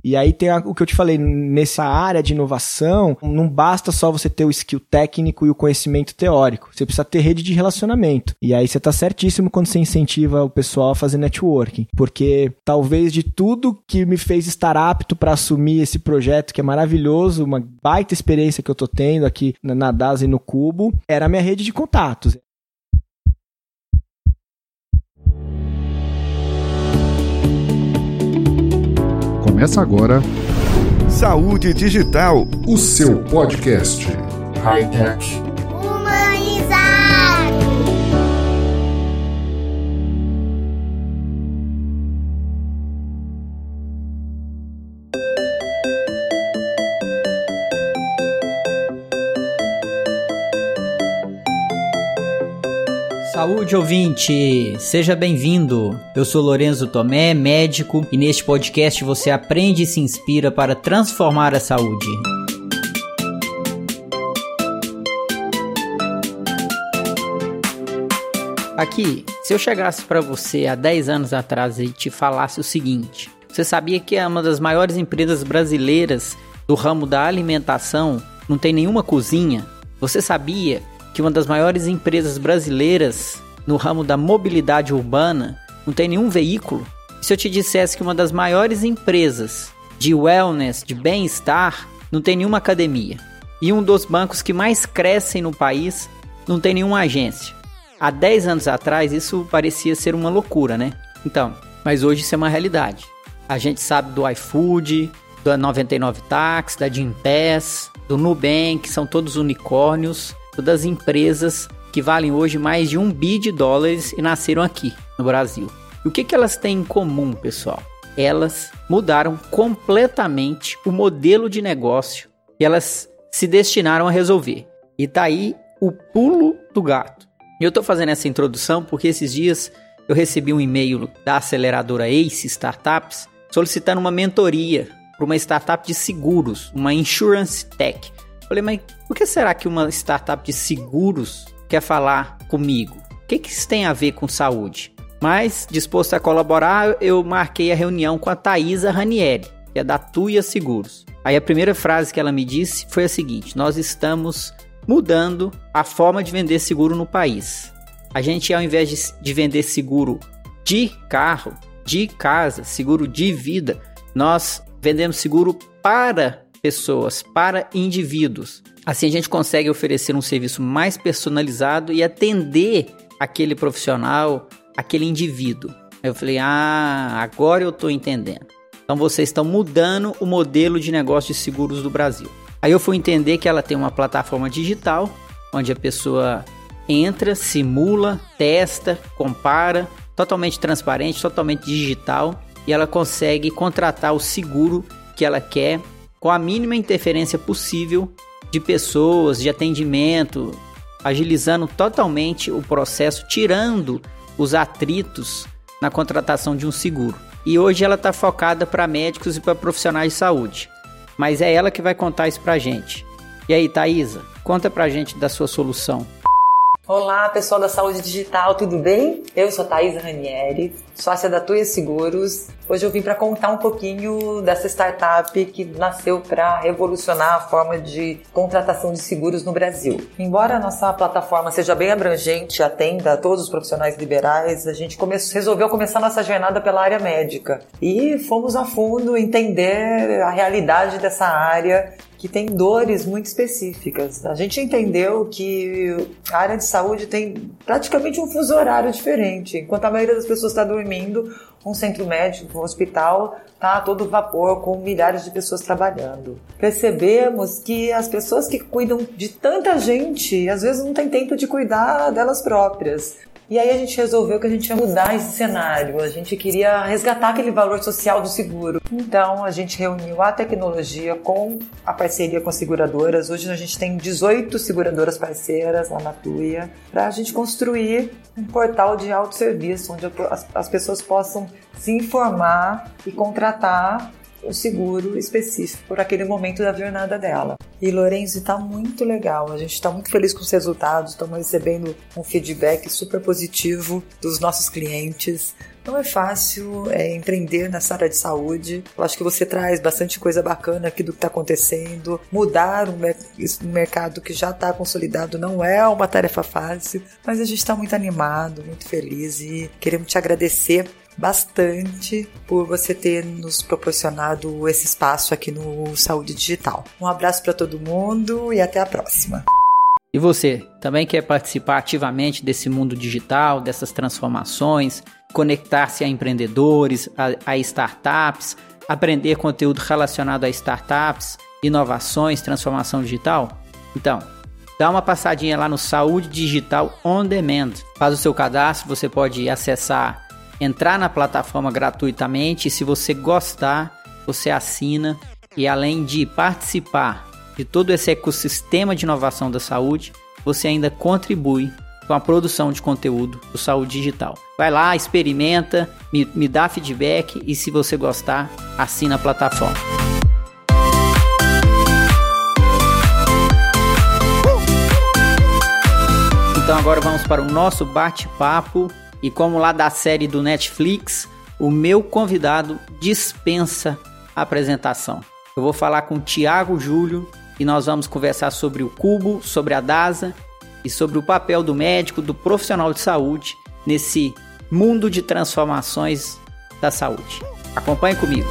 E aí tem o que eu te falei, nessa área de inovação, não basta só você ter o skill técnico e o conhecimento teórico, você precisa ter rede de relacionamento. E aí você tá certíssimo quando você incentiva o pessoal a fazer networking, porque talvez de tudo que me fez estar apto para assumir esse projeto, que é maravilhoso, uma baita experiência que eu tô tendo aqui na DASA e no Cubo, era a minha rede de contatos. Começa agora Saúde Digital, o seu podcast. High-tech. Humanizar. Saúde, ouvinte! Seja bem-vindo! Eu sou Lorenzo Tomé, médico, e neste podcast você aprende e se inspira para transformar a saúde. Aqui, se eu chegasse para você há 10 anos atrás e te falasse o seguinte: você sabia que é uma das maiores empresas brasileiras do ramo da alimentação não tem nenhuma cozinha? Você sabia que uma das maiores empresas brasileiras no ramo da mobilidade urbana não tem nenhum veículo? E se eu te dissesse que uma das maiores empresas de wellness, de bem-estar, não tem nenhuma academia? E um dos bancos que mais crescem no país não tem nenhuma agência? Há 10 anos atrás isso parecia ser uma loucura, né? Então, mas hoje isso é uma realidade. A gente sabe do iFood, da 99 Táxi, da Gympass, do Nubank, são todos unicórnios, das empresas que valem hoje mais de $1 bilhão e nasceram aqui no Brasil. E o que elas têm em comum, pessoal? Elas mudaram completamente o modelo de negócio que elas se destinaram a resolver. E tá aí o pulo do gato. E eu estou fazendo essa introdução porque esses dias eu recebi um e-mail da aceleradora ACE Startups solicitando uma mentoria para uma startup de seguros, uma Insurance Tech. Falei, mas por que será que uma startup de seguros quer falar comigo? O que isso tem a ver com saúde? Mas, disposto a colaborar, eu marquei a reunião com a Thaisa Ranieri, que é da Tuia Seguros. Aí a primeira frase que ela me disse foi a seguinte: nós estamos mudando a forma de vender seguro no país. A gente, ao invés de vender seguro de carro, de casa, seguro de vida, nós vendemos seguro para pessoas, para indivíduos. Assim a gente consegue oferecer um serviço mais personalizado e atender aquele profissional, aquele indivíduo. Eu falei, agora eu estou entendendo. Então vocês estão mudando o modelo de negócio de seguros do Brasil. Aí eu fui entender que ela tem uma plataforma digital, onde a pessoa entra, simula, testa, compara, totalmente transparente, totalmente digital, e ela consegue contratar o seguro que ela quer, com a mínima interferência possível de pessoas, de atendimento, agilizando totalmente o processo, tirando os atritos na contratação de um seguro. E hoje ela está focada para médicos e para profissionais de saúde. Mas é ela que vai contar isso para a gente. E aí, Thaisa, conta para a gente da sua solução. Olá, pessoal da Saúde Digital, tudo bem? Eu sou Thaisa Ranieri, sócia da Tuia Seguros. Hoje eu vim para contar um pouquinho dessa startup que nasceu para revolucionar a forma de contratação de seguros no Brasil. Embora a nossa plataforma seja bem abrangente, atenda a todos os profissionais liberais, a gente resolveu começar nossa jornada pela área médica. E fomos a fundo entender a realidade dessa área, que tem dores muito específicas. A gente entendeu que a área de saúde tem praticamente um fuso horário diferente. Enquanto a maioria das pessoas está dormindo, um centro médico, um hospital, está a todo vapor, com milhares de pessoas trabalhando. Percebemos que as pessoas que cuidam de tanta gente, às vezes não têm tempo de cuidar delas próprias. E aí a gente resolveu que a gente ia mudar esse cenário, a gente queria resgatar aquele valor social do seguro. Então a gente reuniu a tecnologia com a parceria com as seguradoras. Hoje a gente tem 18 seguradoras parceiras lá na Tuia, para a gente construir um portal de autosserviço, onde as pessoas possam se informar e contratar um seguro específico por aquele momento da jornada dela. E, Lorenzo, está muito legal. A gente está muito feliz com os resultados. Estamos recebendo um feedback super positivo dos nossos clientes. Não é fácil empreender nessa área de saúde. Eu acho que você traz bastante coisa bacana aqui do que está acontecendo. Mudar um mercado que já está consolidado não é uma tarefa fácil, mas a gente está muito animado, muito feliz e queremos te agradecer bastante por você ter nos proporcionado esse espaço aqui no Saúde Digital. Um abraço para todo mundo e até a próxima. E você, também quer participar ativamente desse mundo digital, dessas transformações, conectar-se a empreendedores, a startups, aprender conteúdo relacionado a startups, inovações, transformação digital? Então, dá uma passadinha lá no Saúde Digital On Demand. Faz o seu cadastro, você pode acessar, entrar na plataforma gratuitamente e se você gostar, você assina e além de participar de todo esse ecossistema de inovação da saúde, você ainda contribui com a produção de conteúdo do Saúde Digital. Vai lá, experimenta, me dá feedback e se você gostar, assina a plataforma. Então agora vamos para o nosso bate-papo e como lá da série do Netflix, o meu convidado dispensa a apresentação. Eu vou falar com o Thiago Júlio e nós vamos conversar sobre o Cubo, sobre a DASA e sobre o papel do médico, do profissional de saúde nesse mundo de transformações da saúde. Acompanhe comigo.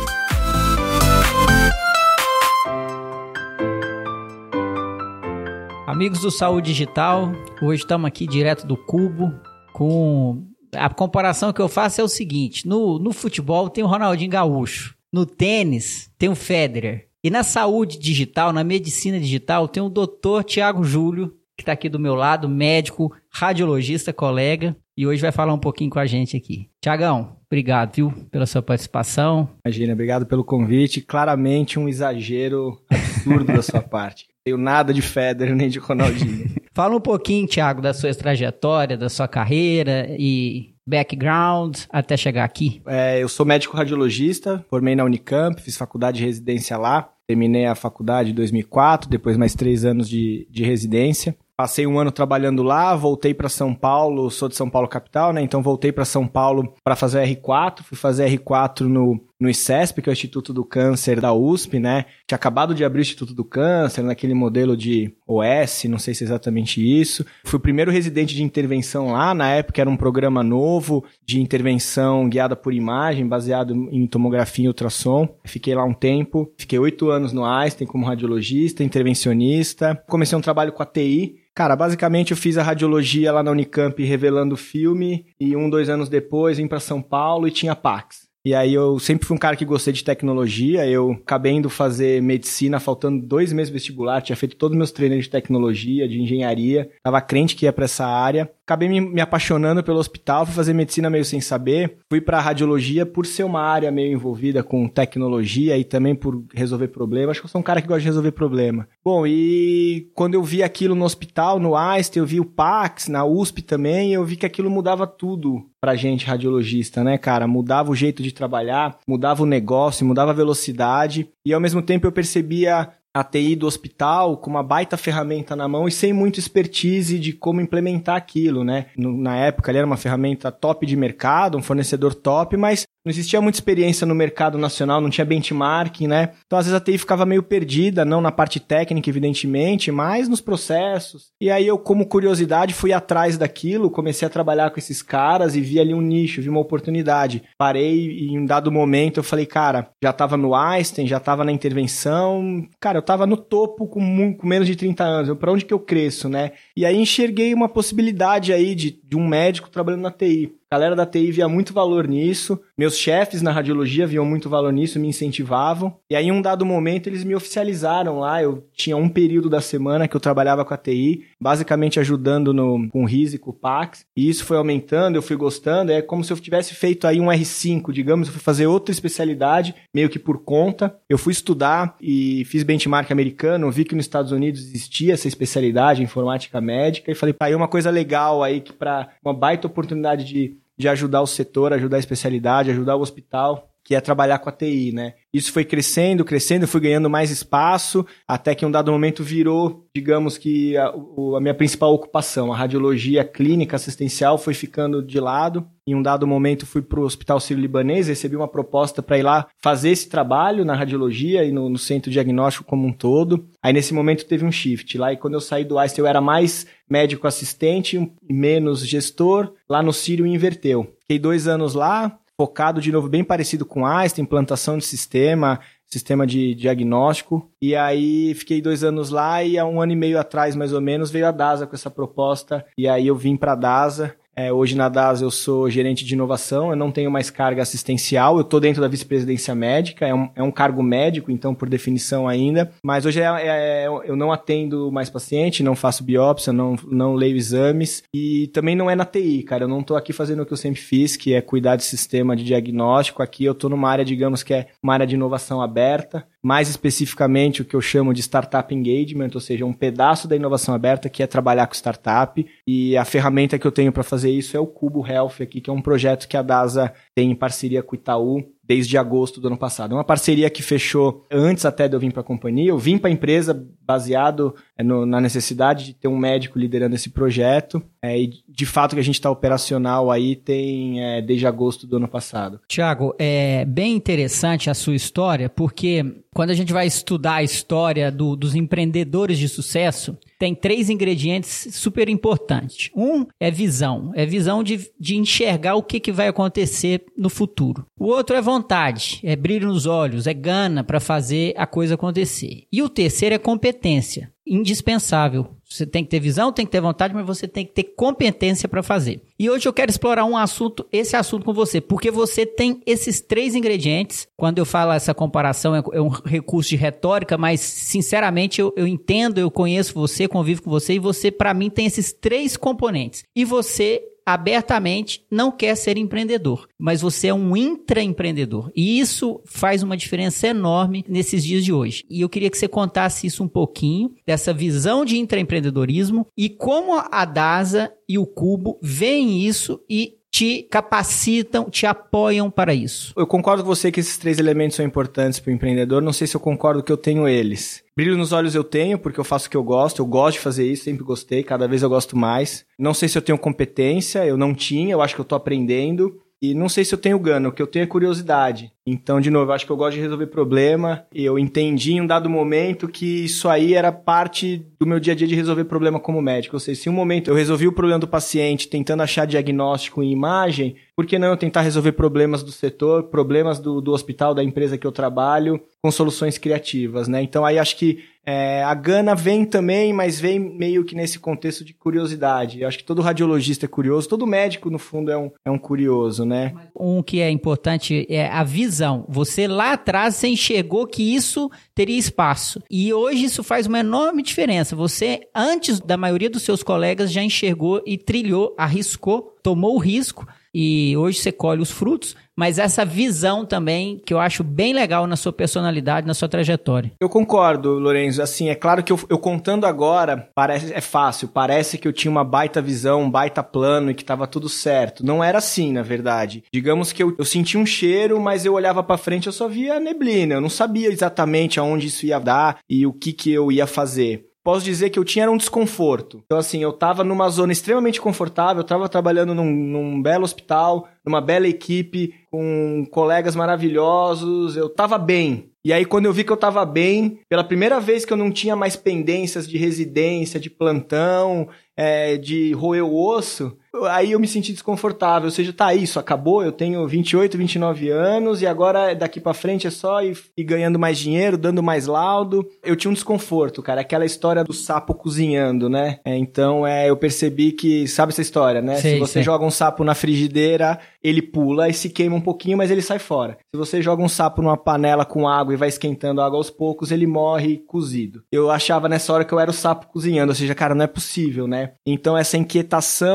Amigos do Saúde Digital, hoje estamos aqui direto do Cubo com... A comparação que eu faço é o seguinte, no futebol tem o Ronaldinho Gaúcho, no tênis tem o Federer e na saúde digital, na medicina digital tem o Dr. Thiago Júlio, que está aqui do meu lado, médico, radiologista, colega, e hoje vai falar um pouquinho com a gente aqui. Thiagão, obrigado, viu, pela sua participação. Imagina, obrigado pelo convite. Claramente um exagero absurdo da sua parte. Não tenho nada de Federer nem de Ronaldinho. Fala um pouquinho, Thiago, da sua trajetória, da sua carreira e background até chegar aqui. Eu sou médico radiologista, formei na Unicamp, fiz faculdade de residência lá. Terminei a faculdade em 2004, depois mais 3 anos de residência. Passei 1 ano trabalhando lá, voltei para São Paulo, sou de São Paulo capital, né? Então voltei para São Paulo para fazer o R4, fui fazer R4 no ICESP, que é o Instituto do Câncer da USP, né? Tinha acabado de abrir o Instituto do Câncer, naquele modelo de OS, não sei se é exatamente isso. Fui o primeiro residente de intervenção lá, na época era um programa novo de intervenção guiada por imagem, baseado em tomografia e ultrassom. Fiquei lá um tempo, fiquei 8 anos no Einstein como radiologista, intervencionista. Comecei um trabalho com a TI. Cara, basicamente eu fiz a radiologia lá na Unicamp revelando filme e 2 anos depois vim para São Paulo e tinha Pax. E aí eu sempre fui um cara que gostei de tecnologia, eu acabei indo fazer medicina faltando 2 meses vestibular, tinha feito todos os meus treinos de tecnologia, de engenharia, tava crente que ia para essa área. Acabei me apaixonando pelo hospital, fui fazer medicina meio sem saber, fui para radiologia por ser uma área meio envolvida com tecnologia e também por resolver problema. Acho que eu sou um cara que gosta de resolver problema. Bom, e quando eu vi aquilo no hospital, no Einstein, eu vi o Pax, na USP também, eu vi que aquilo mudava tudo pra gente radiologista, né, cara? Mudava o jeito de trabalhar, mudava o negócio, mudava a velocidade e ao mesmo tempo eu percebia a TI do hospital com uma baita ferramenta na mão e sem muito expertise de como implementar aquilo, né? Na época, ele era uma ferramenta top de mercado, um fornecedor top, mas não existia muita experiência no mercado nacional, não tinha benchmarking, né? Então, às vezes, a TI ficava meio perdida, não na parte técnica, evidentemente, mas nos processos. E aí, eu, como curiosidade, fui atrás daquilo, comecei a trabalhar com esses caras e vi ali um nicho, vi uma oportunidade. Parei e, em um dado momento, eu falei, cara, já estava no Einstein, já estava na intervenção, cara, eu estava no topo com menos de 30 anos, para onde que eu cresço, né? E aí, enxerguei uma possibilidade aí de um médico trabalhando na TI. A galera da TI via muito valor nisso, meus chefes na radiologia viam muito valor nisso, me incentivavam. E aí, em um dado momento, eles me oficializaram lá. Eu tinha um período da semana que eu trabalhava com a TI, basicamente ajudando com o RIS e com o Pax. E isso foi aumentando, eu fui gostando. É como se eu tivesse feito aí um R5, digamos, eu fui fazer outra especialidade, meio que por conta. Eu fui estudar e fiz benchmark americano, vi que nos Estados Unidos existia essa especialidade, informática médica, e falei, pá, é uma coisa legal aí, que para uma baita oportunidade de ajudar o setor, ajudar a especialidade, ajudar o hospital, que é trabalhar com a TI, né? Isso foi crescendo, eu fui ganhando mais espaço, até que em um dado momento virou, digamos que a minha principal ocupação, a radiologia clínica assistencial foi ficando de lado. Em um dado momento fui para o Hospital Sírio-Libanês, recebi uma proposta para ir lá fazer esse trabalho na radiologia e no centro diagnóstico como um todo. Aí nesse momento teve um shift lá, e quando eu saí do Einstein eu era mais médico assistente e menos gestor. Lá no Sírio inverteu. Fiquei 2 anos lá, focado de novo, bem parecido com Einstein, implantação de sistema de diagnóstico. E aí fiquei 2 anos lá, e há 1 ano e meio atrás, mais ou menos, veio a DASA com essa proposta. E aí eu vim para a DASA. Hoje na DASA eu sou gerente de inovação, eu não tenho mais carga assistencial, eu estou dentro da vice-presidência médica, é um cargo médico, então por definição ainda, mas hoje eu não atendo mais paciente, não faço biópsia, não leio exames, e também não é na TI, cara, eu não estou aqui fazendo o que eu sempre fiz, que é cuidar de sistema de diagnóstico. Aqui eu estou numa área, digamos que é uma área de inovação aberta, mais especificamente o que eu chamo de Startup Engagement, ou seja, um pedaço da inovação aberta que é trabalhar com startup, e a ferramenta que eu tenho para fazer isso é o Cubo Health aqui, que é um projeto que a DASA tem em parceria com o Itaú desde agosto do ano passado. É uma parceria que fechou antes até de eu vir para a companhia. Eu vim para a empresa baseado na necessidade de ter um médico liderando esse projeto, e de fato que a gente está operacional aí tem desde agosto do ano passado. Thiago, é bem interessante a sua história, porque quando a gente vai estudar a história dos empreendedores de sucesso, tem 3 ingredientes super importantes. Um é visão de enxergar o que vai acontecer no futuro. O outro é vontade, é brilho nos olhos, é gana para fazer a coisa acontecer. E o terceiro é competência, indispensável. Você tem que ter visão, tem que ter vontade, mas você tem que ter competência para fazer. E hoje eu quero explorar esse assunto com você, porque você tem esses 3 ingredientes. Quando eu falo essa comparação, é um recurso de retórica, mas sinceramente eu entendo, eu conheço você, convivo com você, e você, para mim, tem esses 3 componentes. E você abertamente não quer ser empreendedor, mas você é um intraempreendedor. E isso faz uma diferença enorme nesses dias de hoje. E eu queria que você contasse isso um pouquinho, dessa visão de intraempreendedorismo e como a DASA e o Cubo veem isso e te capacitam, te apoiam para isso. Eu concordo com você que esses 3 elementos são importantes para o empreendedor. Não sei se eu concordo que eu tenho eles. Brilho nos olhos eu tenho, porque eu faço o que eu gosto de fazer isso, sempre gostei, cada vez eu gosto mais. Não sei se eu tenho competência, eu não tinha, eu acho que eu estou aprendendo. E não sei se eu tenho gana, o que eu tenho é curiosidade. Então, de novo, eu acho que eu gosto de resolver problema. E eu entendi em um dado momento que isso aí era parte do meu dia a dia de resolver problema como médico. Ou seja, se em um momento eu resolvi o problema do paciente tentando achar diagnóstico em imagem, por que não eu tentar resolver problemas do setor, problemas do hospital, da empresa que eu trabalho, com soluções criativas, né? Então, aí acho que a gana vem também, mas vem meio que nesse contexto de curiosidade. Eu acho que todo radiologista é curioso, todo médico, no fundo, é um curioso, né? Um que é importante é a visão. Você lá atrás, você enxergou que isso teria espaço. E hoje isso faz uma enorme diferença. Você, antes da maioria dos seus colegas, já enxergou e trilhou, arriscou, tomou o risco. E hoje você colhe os frutos, mas essa visão também, que eu acho bem legal na sua personalidade, na sua trajetória. Eu concordo, Lorenzo. Assim, é claro que eu contando agora, é fácil, parece que eu tinha uma baita visão, um baita plano e que estava tudo certo. Não era assim, na verdade. Digamos que eu senti um cheiro, mas eu olhava para frente, eu só via neblina. Eu não sabia exatamente aonde isso ia dar e o que eu ia fazer. Posso dizer que eu tinha um desconforto. Então, assim, eu estava numa zona extremamente confortável, eu estava trabalhando num belo hospital, numa bela equipe, com colegas maravilhosos, eu estava bem. E aí, quando eu vi que eu estava bem, pela primeira vez que eu não tinha mais pendências de residência, de plantão, de roer o osso, aí eu me senti desconfortável. Ou seja, tá, isso acabou, eu tenho 28, 29 anos e agora daqui pra frente é só ir ganhando mais dinheiro, dando mais laudo. Eu tinha um desconforto, cara, aquela história do sapo cozinhando, né? Então, eu percebi que, sabe essa história, né? Sei, se você joga um sapo na frigideira, ele pula e se queima um pouquinho, mas ele sai fora. Se você joga um sapo numa panela com água e vai esquentando a água aos poucos, ele morre cozido. Eu achava nessa hora que eu era o sapo cozinhando, ou seja, cara, não é possível, né? Então essa inquietação fez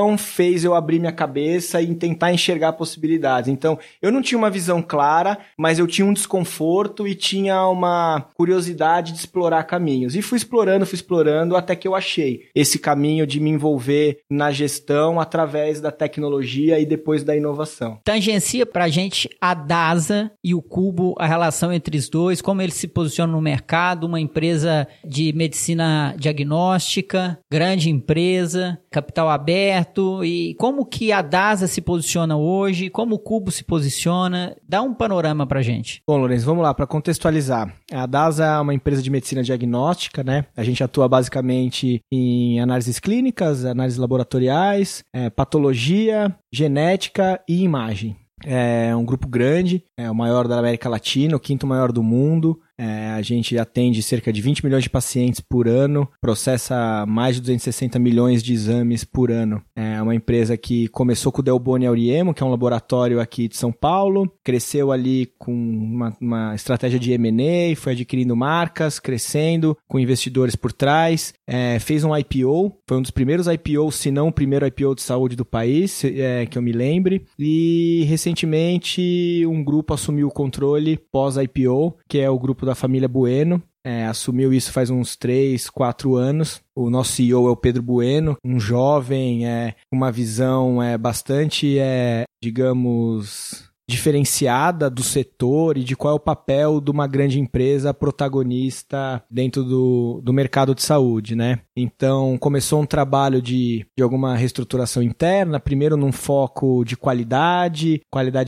fez eu abrir minha cabeça e tentar enxergar possibilidades. Então, eu não tinha uma visão clara, mas eu tinha um desconforto e tinha uma curiosidade de explorar caminhos. E fui explorando até que eu achei esse caminho de me envolver na gestão através da tecnologia e depois da inovação. Tangencia pra gente a DASA e o Cubo, a relação entre os dois, como eles se posicionam no mercado, uma empresa de medicina diagnóstica, grande empresa, capital aberto, e como que a DASA se posiciona hoje, como o Cubo se posiciona, dá um panorama pra gente. Bom, Lourenço, vamos lá, para contextualizar. A DASA é uma empresa de medicina diagnóstica, né? A gente atua basicamente em análises clínicas, análises laboratoriais, patologia, genética e imagem. É um grupo grande, é o maior da América Latina, o quinto maior do mundo. A gente atende cerca de 20 milhões de pacientes por ano, processa mais de 260 milhões de exames por ano. É uma empresa que começou com o Delboni Auriemo, que é um laboratório aqui de São Paulo, cresceu ali com uma estratégia de M&A, foi adquirindo marcas, crescendo, com investidores por trás, fez um IPO, foi um dos primeiros IPOs, se não o primeiro IPO de saúde do país, que eu me lembre, e recentemente um grupo assumiu o controle pós-IPO, que é o grupo da família Bueno, assumiu isso faz uns 3, 4 anos. O nosso CEO é o Pedro Bueno, um jovem com uma visão bastante, digamos, diferenciada do setor e de qual é o papel de uma grande empresa protagonista dentro do mercado de saúde, né? Então, começou um trabalho de alguma reestruturação interna, primeiro num foco de qualidade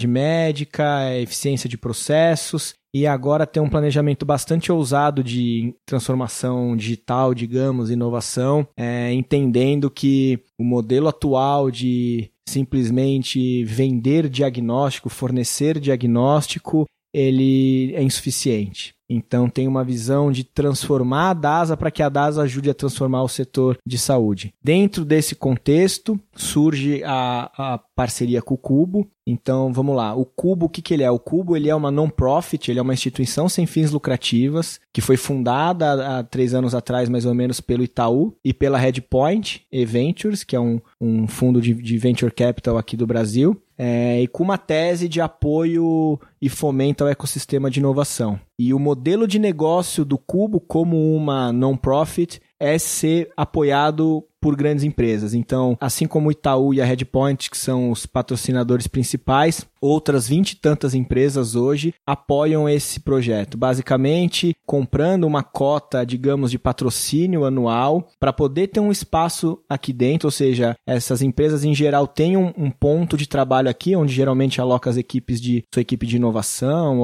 médica, eficiência de processos, e agora tem um planejamento bastante ousado de transformação digital, digamos, inovação, entendendo que o modelo atual de simplesmente vender diagnóstico, fornecer diagnóstico, ele é insuficiente. Então tem uma visão de transformar a DASA para que a DASA ajude a transformar o setor de saúde. Dentro desse contexto surge a parceria com o Cubo. Então vamos lá, o Cubo, o que ele é? O Cubo ele é uma non-profit, ele é uma instituição sem fins lucrativas que foi fundada há 3 anos atrás mais ou menos pelo Itaú e pela Redpoint Ventures, que é um fundo de venture capital aqui do Brasil. E com uma tese de apoio e fomento ao ecossistema de inovação. E o modelo de negócio do Cubo como uma non-profit é ser apoiado por grandes empresas. Então, assim como o Itaú e a Redpoint, que são os patrocinadores principais, outras 20 e tantas empresas hoje apoiam esse projeto. Basicamente, comprando uma cota, digamos, de patrocínio anual para poder ter um espaço aqui dentro, ou seja, essas empresas em geral têm um ponto de trabalho aqui, onde geralmente aloca sua equipe de inovação, ou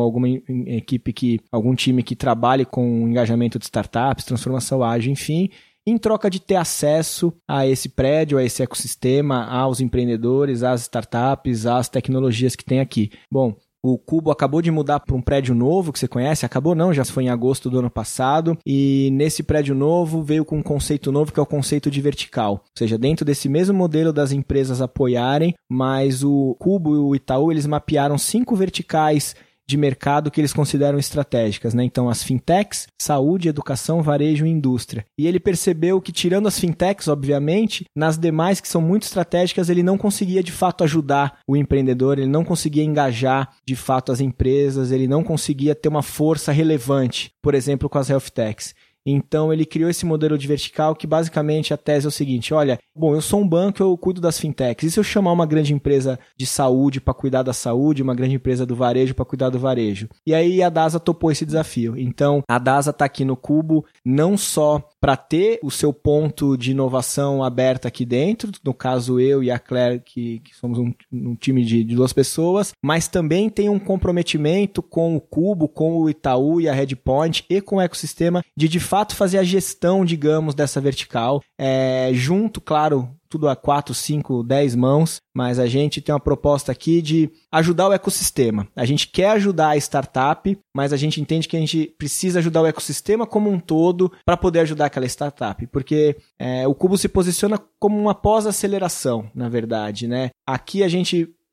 algum time que trabalhe com engajamento de startups, transformação ágil, enfim, em troca de ter acesso a esse prédio, a esse ecossistema, aos empreendedores, às startups, às tecnologias que tem aqui. Bom, o Cubo acabou de mudar para um prédio novo, que você conhece, acabou não, já foi em agosto do ano passado, e nesse prédio novo veio com um conceito novo, que é o conceito de vertical. Ou seja, dentro desse mesmo modelo das empresas apoiarem, mas o Cubo e o Itaú, eles mapearam 5 verticais de mercado que eles consideram estratégicas, né? Então, as fintechs, saúde, educação, varejo e indústria. E ele percebeu que, tirando as fintechs, obviamente, nas demais que são muito estratégicas, ele não conseguia, de fato, ajudar o empreendedor, ele não conseguia engajar, de fato, as empresas, ele não conseguia ter uma força relevante, por exemplo, com as health techs. Então, ele criou esse modelo de vertical que, basicamente, a tese é o seguinte, olha, bom, eu sou um banco, eu cuido das fintechs. E se eu chamar uma grande empresa de saúde para cuidar da saúde, uma grande empresa do varejo para cuidar do varejo? E aí, a DASA topou esse desafio. Então, a DASA está aqui no Cubo não só para ter o seu ponto de inovação aberto aqui dentro, no caso eu e a Claire, que somos um time de 2 pessoas, mas também tem um comprometimento com o Cubo, com o Itaú e a Redpoint e com o ecossistema de fato fazer a gestão, digamos, dessa vertical, junto, claro, tudo a 4, 5, 10 mãos, mas a gente tem uma proposta aqui de ajudar o ecossistema. A gente quer ajudar a startup, mas a gente entende que a gente precisa ajudar o ecossistema como um todo para poder ajudar aquela startup, porque o Cubo se posiciona como uma pós-aceleração, na verdade, né? Aqui a gente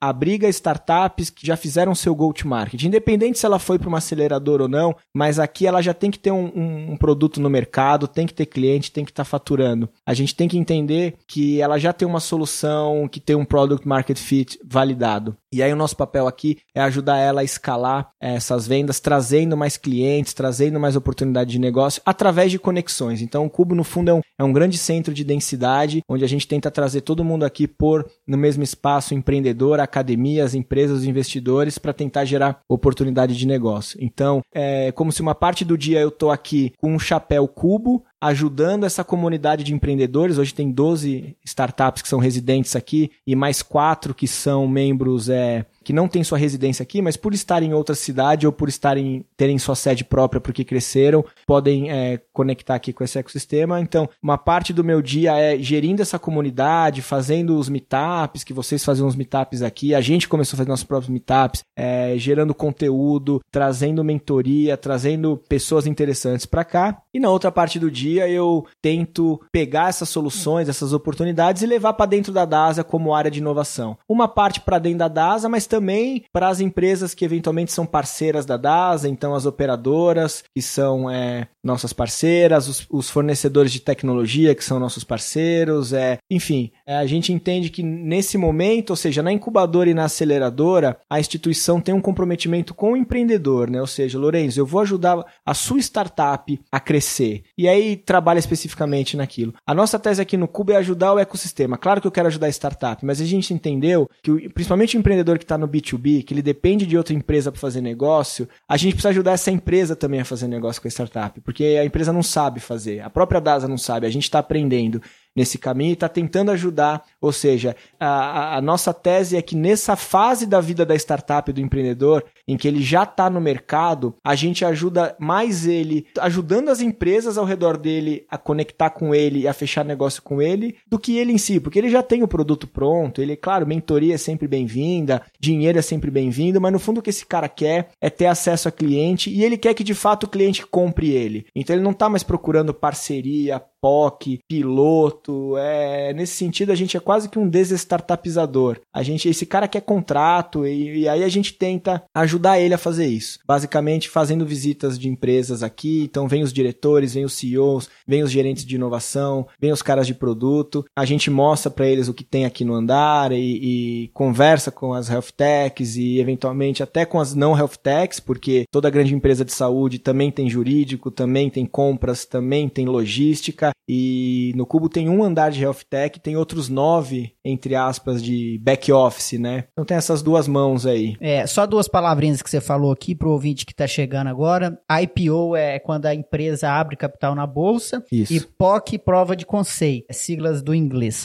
abriga startups que já fizeram seu go-to-market, independente se ela foi para uma aceleradora ou não, mas aqui ela já tem que ter um produto no mercado, tem que ter cliente, tem que estar faturando. A gente tem que entender que ela já tem uma solução, que tem um product market fit validado. E aí o nosso papel aqui é ajudar ela a escalar essas vendas, trazendo mais clientes, trazendo mais oportunidade de negócio, através de conexões. Então o Cubo, no fundo, é um grande centro de densidade, onde a gente tenta trazer todo mundo aqui no mesmo espaço, empreendedor, academias, empresas, investidores, para tentar gerar oportunidade de negócio. Então, é como se uma parte do dia eu estou aqui com um chapéu Cubo, ajudando essa comunidade de empreendedores. Hoje tem 12 startups que são residentes aqui e mais 4 que são membros que não têm sua residência aqui, mas por estarem em outra cidade ou por terem sua sede própria porque cresceram, podem conectar aqui com esse ecossistema. Então, uma parte do meu dia é gerindo essa comunidade, fazendo os meetups, que vocês faziam os meetups aqui, a gente começou a fazer nossos próprios meetups, gerando conteúdo, trazendo mentoria, trazendo pessoas interessantes para cá. E na outra parte do dia eu tento pegar essas soluções, essas oportunidades e levar para dentro da DASA como área de inovação. Uma parte para dentro da DASA, mas também para as empresas que eventualmente são parceiras da DASA, então as operadoras que são nossas parceiras, os fornecedores de tecnologia que são nossos parceiros, enfim, a gente entende que nesse momento, ou seja, na incubadora e na aceleradora, a instituição tem um comprometimento com o empreendedor, né? Ou seja, Lourenço, eu vou ajudar a sua startup a crescer. E aí trabalha especificamente naquilo. A nossa tese aqui no Cubo é ajudar o ecossistema. Claro que eu quero ajudar a startup, mas a gente entendeu que principalmente o empreendedor que está no B2B, que ele depende de outra empresa para fazer negócio, a gente precisa ajudar essa empresa também a fazer negócio com a startup, porque a empresa não sabe fazer, a própria DASA não sabe, a gente está aprendendo nesse caminho e está tentando ajudar, ou seja, a nossa tese é que nessa fase da vida da startup e do empreendedor, em que ele já está no mercado, a gente ajuda mais ele, ajudando as empresas ao redor dele a conectar com ele e a fechar negócio com ele, do que ele em si, porque ele já tem o produto pronto, ele, claro, mentoria é sempre bem-vinda, dinheiro é sempre bem-vindo, mas no fundo o que esse cara quer é ter acesso a cliente e ele quer que de fato o cliente compre ele. Então ele não está mais procurando parceria, POC, piloto, nesse sentido a gente é quase que um desestartupizador. Esse cara quer contrato e aí a gente tenta ajudar ele a fazer isso. Basicamente fazendo visitas de empresas aqui, então vem os diretores, vem os CEOs, vem os gerentes de inovação, vem os caras de produto, a gente mostra para eles o que tem aqui no andar e conversa com as health techs e eventualmente até com as não health techs, porque toda grande empresa de saúde também tem jurídico, também tem compras, também tem logística. E no Cubo tem um andar de health tech, tem outros 9, entre aspas, de back office, né? Então tem essas duas mãos aí. Só 2 palavrinhas que você falou aqui pro ouvinte que tá chegando agora. IPO é quando a empresa abre capital na bolsa. Isso. E POC, prova de conceito, siglas do inglês.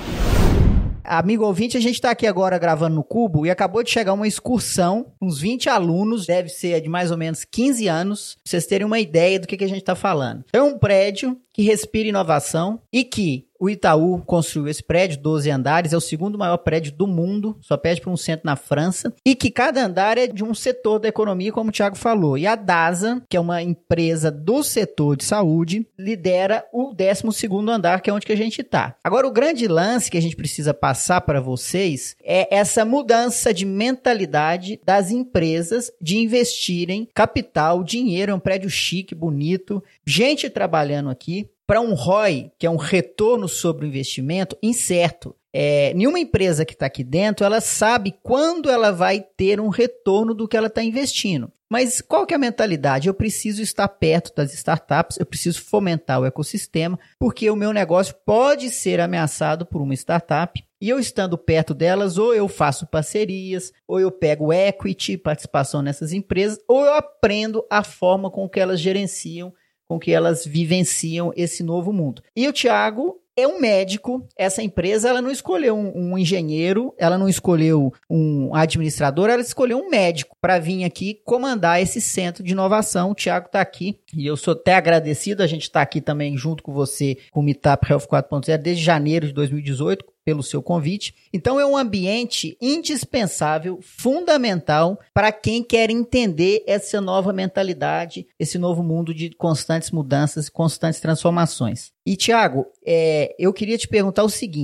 Amigo ouvinte, a gente está aqui agora gravando no Cubo e acabou de chegar uma excursão, uns 20 alunos, deve ser de mais ou menos 15 anos, pra vocês terem uma ideia do que a gente está falando. É um prédio que respira inovação e que o Itaú construiu esse prédio, 12 andares, é o segundo maior prédio do mundo, só perde para um centro na França, e que cada andar é de um setor da economia, como o Thiago falou. E a DASA, que é uma empresa do setor de saúde, lidera o 12º andar, que é onde que a gente está. Agora, o grande lance que a gente precisa passar para vocês é essa mudança de mentalidade das empresas de investirem capital, dinheiro, é um prédio chique, bonito, gente trabalhando aqui, para um ROI, que é um retorno sobre o investimento, incerto. Nenhuma empresa que está aqui dentro, ela sabe quando ela vai ter um retorno do que ela está investindo. Mas qual que é a mentalidade? Eu preciso estar perto das startups, eu preciso fomentar o ecossistema, porque o meu negócio pode ser ameaçado por uma startup. E eu estando perto delas, ou eu faço parcerias, ou eu pego equity, participação nessas empresas, ou eu aprendo a forma com que elas gerenciam, com que elas vivenciam esse novo mundo. E o Thiago é um médico, essa empresa ela não escolheu um engenheiro, ela não escolheu um administrador, ela escolheu um médico para vir aqui comandar esse centro de inovação. O Thiago está aqui e eu sou até agradecido, a gente está aqui também junto com você com o Meetup Health 4.0 desde janeiro de 2018, pelo seu convite. Então é um ambiente indispensável, fundamental para quem quer entender essa nova mentalidade, esse novo mundo de constantes mudanças, constantes transformações. E Thiago, eu queria te perguntar o seguinte,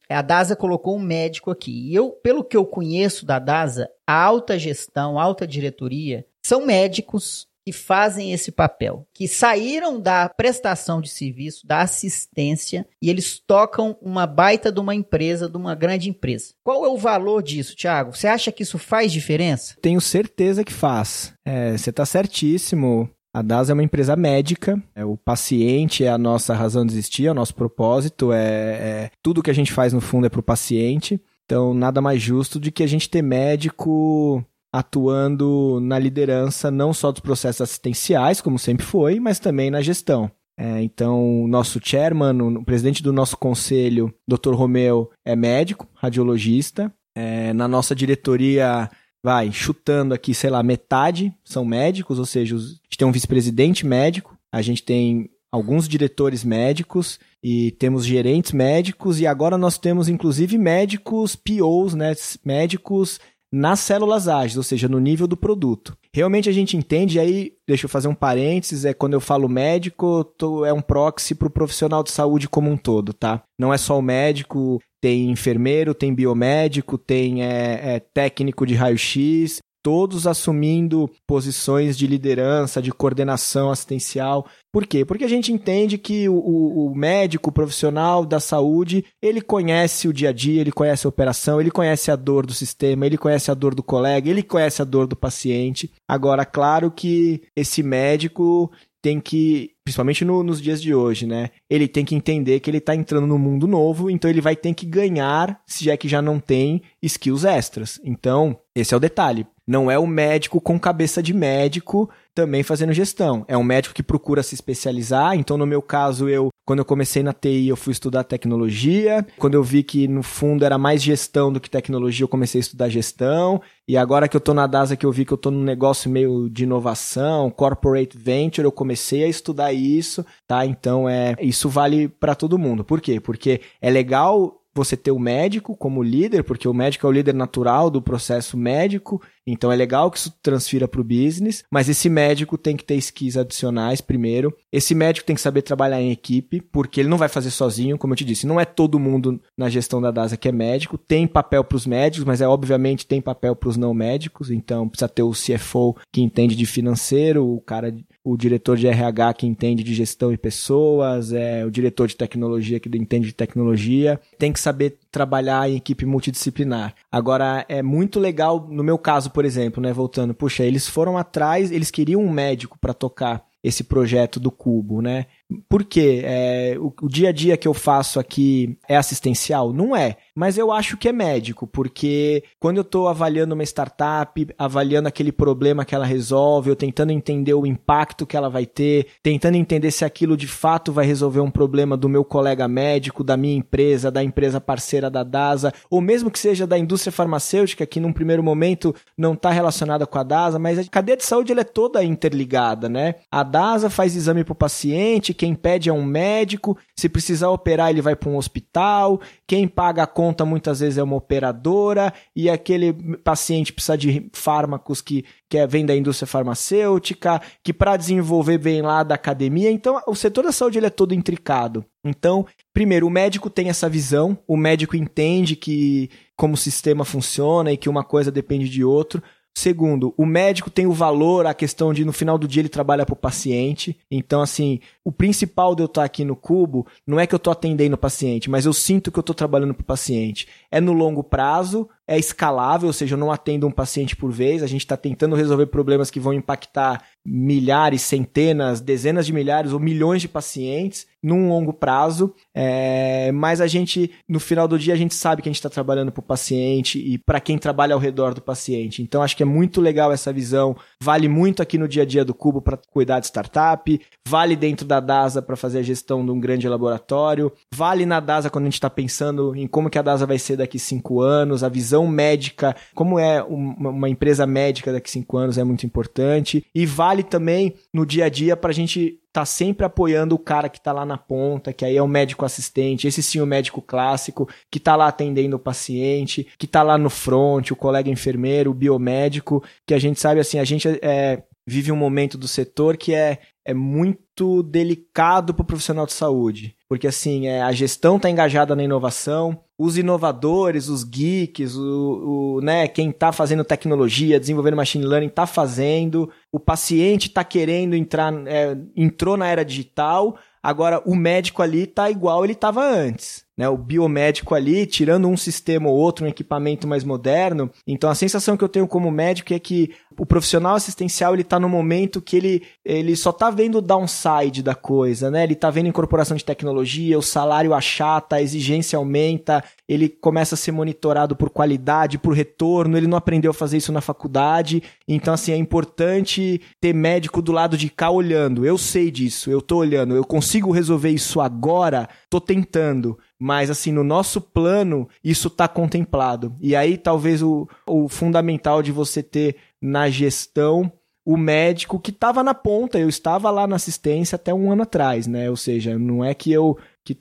A DASA colocou um médico aqui. E pelo que eu conheço da DASA, a alta gestão, a alta diretoria, são médicos que fazem esse papel, que saíram da prestação de serviço, da assistência, e eles tocam uma baita de uma empresa, de uma grande empresa. Qual é o valor disso, Thiago? Você acha que isso faz diferença? Tenho certeza que faz. Você está certíssimo. A DASA é uma empresa médica, o paciente é a nossa razão de existir, é o nosso propósito, tudo que a gente faz no fundo é para o paciente. Então, nada mais justo do que a gente ter médico atuando na liderança não só dos processos assistenciais, como sempre foi, mas também na gestão. Então, o nosso chairman, o presidente do nosso conselho, Dr. Romeu, é médico, radiologista. Na nossa diretoria, chutando aqui, metade são médicos, ou seja, a gente tem um vice-presidente médico, a gente tem alguns diretores médicos e temos gerentes médicos, e agora nós temos, inclusive, médicos POs, né, médicos nas células ágeis, ou seja, no nível do produto. Realmente a gente entende, e aí, deixa eu fazer um parênteses, quando eu falo médico, é um proxy para o profissional de saúde como um todo, tá? Não é só o médico, tem enfermeiro, tem biomédico, tem técnico de raio-x, todos assumindo posições de liderança, de coordenação assistencial. Por quê? Porque a gente entende que o médico, o profissional da saúde, ele conhece o dia a dia, ele conhece a operação, ele conhece a dor do sistema, ele conhece a dor do colega, ele conhece a dor do paciente. Agora, claro que esse médico tem que, principalmente nos dias de hoje, né? Ele tem que entender que ele está entrando num mundo novo, então ele vai ter que ganhar, se é que já não tem, skills extras. Então, esse é o detalhe. Não é o médico com cabeça de médico também fazendo gestão. É um médico que procura se especializar. Então, no meu caso, quando eu comecei na TI, eu fui estudar tecnologia. Quando eu vi que, no fundo, era mais gestão do que tecnologia, eu comecei a estudar gestão. E agora que eu estou na DASA, que eu vi que eu estou num negócio meio de inovação, corporate venture, eu comecei a estudar isso, tá? Então, isso vale para todo mundo. Por quê? Porque é legal você ter o médico como líder, porque o médico é o líder natural do processo médico, então é legal que isso transfira para o business, mas esse médico tem que ter skills adicionais primeiro. Esse médico tem que saber trabalhar em equipe, porque ele não vai fazer sozinho, como eu te disse, não é todo mundo na gestão da DASA que é médico, tem papel para os médicos, mas obviamente tem papel para os não médicos, então precisa ter o CFO que entende de financeiro, o diretor de RH que entende de gestão e pessoas, o diretor de tecnologia que entende de tecnologia, tem que saber trabalhar em equipe multidisciplinar. Agora, é muito legal, no meu caso, por exemplo, né, voltando, eles foram atrás, eles queriam um médico para tocar esse projeto do Cubo, né? Por quê? O dia a dia que eu faço aqui é assistencial? Não é, mas eu acho que é médico, porque quando eu estou avaliando uma startup, avaliando aquele problema que ela resolve, eu tentando entender o impacto que ela vai ter, tentando entender se aquilo de fato vai resolver um problema do meu colega médico, da minha empresa, da empresa parceira da DASA, ou mesmo que seja da indústria farmacêutica, que num primeiro momento não está relacionada com a DASA, mas a cadeia de saúde ela é toda interligada, né? A DASA faz exame para o paciente, quem pede é um médico, se precisar operar ele vai para um hospital, quem paga a conta muitas vezes é uma operadora, e aquele paciente precisa de fármacos que vem da indústria farmacêutica, que para desenvolver vem lá da academia. Então o setor da saúde ele é todo intricado. Então, primeiro, o médico tem essa visão, o médico entende como o sistema funciona e que uma coisa depende de outra. Segundo, o médico tem o valor, a questão de no final do dia ele trabalha para o paciente. Então, assim, o principal de eu estar aqui no Cubo não é que eu estou atendendo o paciente, mas eu sinto que eu estou trabalhando para o paciente. É no longo prazo, é escalável, ou seja, eu não atendo um paciente por vez, a gente está tentando resolver problemas que vão impactar milhares, centenas, dezenas de milhares ou milhões de pacientes num longo prazo, mas a gente, no final do dia, a gente sabe que a gente está trabalhando para o paciente e para quem trabalha ao redor do paciente. Então, acho que é muito legal essa visão, vale muito aqui no dia a dia do Cubo para cuidar de startup, vale dentro da DASA para fazer a gestão de um grande laboratório, vale na DASA quando a gente está pensando em como que a DASA vai ser daqui 5 anos, a visão médica, como é uma empresa médica daqui 5 anos é muito importante, e vale também no dia a dia para a gente tá sempre apoiando o cara que tá lá na ponta, que aí é o médico assistente, esse sim o médico clássico, que tá lá atendendo o paciente, que tá lá no front, o colega enfermeiro, o biomédico, que a gente sabe assim, a gente vive um momento do setor que é é muito delicado para o profissional de saúde. Porque, assim, a gestão está engajada na inovação, os inovadores, os geeks, né, quem está fazendo tecnologia, desenvolvendo machine learning, está fazendo, o paciente está querendo entrar, entrou na era digital, agora o médico ali está igual ele estava antes. Né, o biomédico ali, tirando um sistema ou outro, um equipamento mais moderno. Então, a sensação que eu tenho como médico é que o profissional assistencial, ele tá no momento que ele só tá vendo o downside da coisa, né? Ele tá vendo incorporação de tecnologia, o salário achata, a exigência aumenta, ele começa a ser monitorado por qualidade, por retorno, ele não aprendeu a fazer isso na faculdade. Então, assim, é importante ter médico do lado de cá olhando. Eu sei disso, eu tô olhando, eu consigo resolver isso agora, tô tentando. Mas, assim, no nosso plano, isso está contemplado. E aí, talvez, o fundamental de você ter na gestão o médico que estava na ponta. Eu estava lá na assistência até 1 ano atrás, né? Ou seja, não é que eu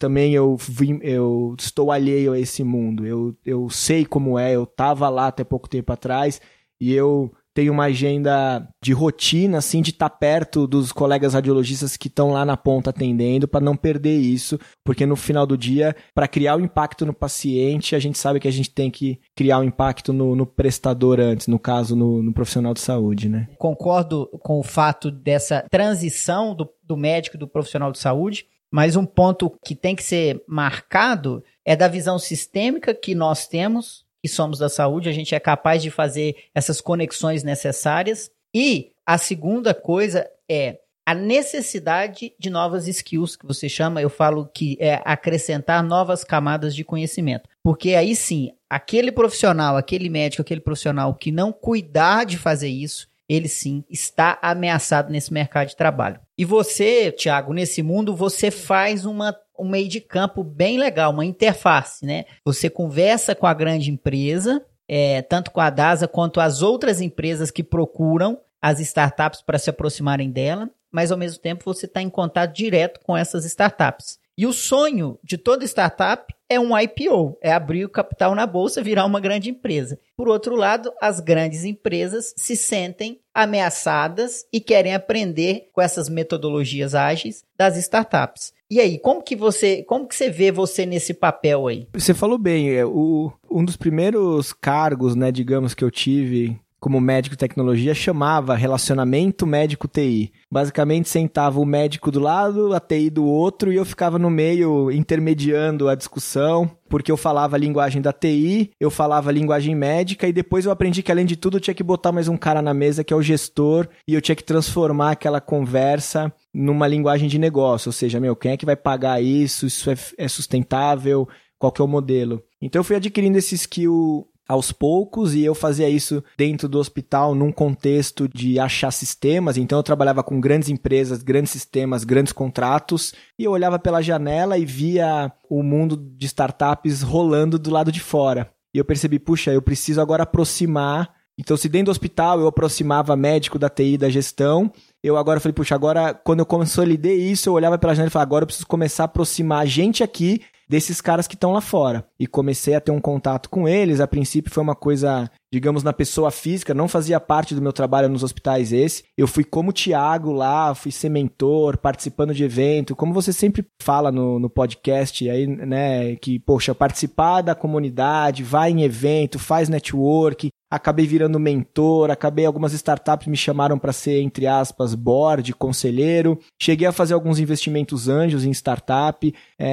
estou alheio a esse mundo. Eu sei como é, eu estava lá até pouco tempo atrás e eu tenho uma agenda de rotina, assim, de estar perto dos colegas radiologistas que estão lá na ponta atendendo, para não perder isso, porque no final do dia, para criar o impacto no paciente, a gente sabe que a gente tem que criar um impacto no prestador antes, no caso, no profissional de saúde, né? Concordo com o fato dessa transição do médico e do profissional de saúde, mas um ponto que tem que ser marcado é da visão sistêmica que nós temos, que somos da saúde, a gente é capaz de fazer essas conexões necessárias. E a segunda coisa é a necessidade de novas skills, que você chama, eu falo que é acrescentar novas camadas de conhecimento. Porque aí sim, aquele profissional, aquele médico, aquele profissional que não cuidar de fazer isso, ele sim está ameaçado nesse mercado de trabalho. E você, Thiago, nesse mundo, você faz um meio de campo bem legal, uma interface, né? Você conversa com a grande empresa, tanto com a DASA quanto as outras empresas que procuram as startups para se aproximarem dela, mas ao mesmo tempo você está em contato direto com essas startups. E o sonho de toda startup é um IPO, é abrir o capital na bolsa, virar uma grande empresa. Por outro lado, as grandes empresas se sentem ameaçadas e querem aprender com essas metodologias ágeis das startups. E aí, como que você vê você nesse papel aí? Você falou bem, um dos primeiros cargos, né, digamos, que eu tive como médico de tecnologia chamava relacionamento médico-TI. Basicamente, sentava o médico do lado, a TI do outro, e eu ficava no meio intermediando a discussão, porque eu falava a linguagem da TI, eu falava a linguagem médica, e depois eu aprendi que, além de tudo, eu tinha que botar mais um cara na mesa, que é o gestor, e eu tinha que transformar aquela conversa numa linguagem de negócio. Ou seja, quem é que vai pagar isso? Isso é sustentável? Qual que é o modelo? Então, eu fui adquirindo esse skill aos poucos, e eu fazia isso dentro do hospital num contexto de achar sistemas. Então eu trabalhava com grandes empresas, grandes sistemas, grandes contratos, e eu olhava pela janela e via o mundo de startups rolando do lado de fora. E eu percebi, puxa, eu preciso agora aproximar. Então, se dentro do hospital eu aproximava médico da TI, da gestão, eu agora falei, puxa, agora quando eu consolidei isso, eu olhava pela janela e falava, agora eu preciso começar a aproximar a gente aqui desses caras que estão lá fora. E comecei a ter um contato com eles. A princípio foi uma coisa, digamos, na pessoa física, não fazia parte do meu trabalho nos hospitais esse. Eu fui como Thiago lá, fui ser mentor, participando de evento, como você sempre fala no podcast aí, né, que, poxa, participar da comunidade, vai em evento, faz network. Acabei virando mentor, algumas startups me chamaram para ser, entre aspas, board, conselheiro. Cheguei a fazer alguns investimentos anjos em startup,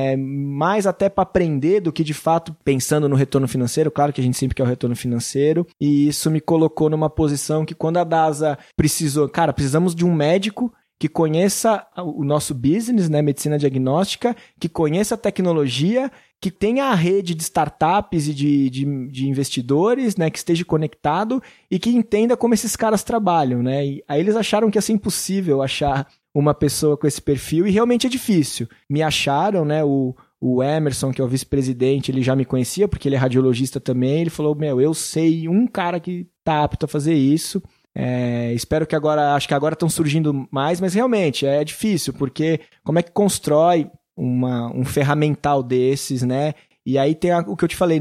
mais até para aprender do que, de fato, pensando no retorno financeiro. Claro que a gente sempre quer o retorno financeiro. E isso me colocou numa posição que, quando a DASA precisamos de um médico que conheça o nosso business, né, medicina diagnóstica, que conheça a tecnologia, que tenha a rede de startups e de investidores, né, que esteja conectado e que entenda como esses caras trabalham, né? E aí eles acharam que ia ser impossível achar uma pessoa com esse perfil, e realmente é difícil. Me acharam, né, o Emerson, que é o vice-presidente, ele já me conhecia, porque ele é radiologista também. Ele falou, eu sei um cara que tá apto a fazer isso. Espero que acho que agora estão surgindo mais, mas realmente é difícil, porque como é que constrói um ferramental desses, né? E aí tem o que eu te falei,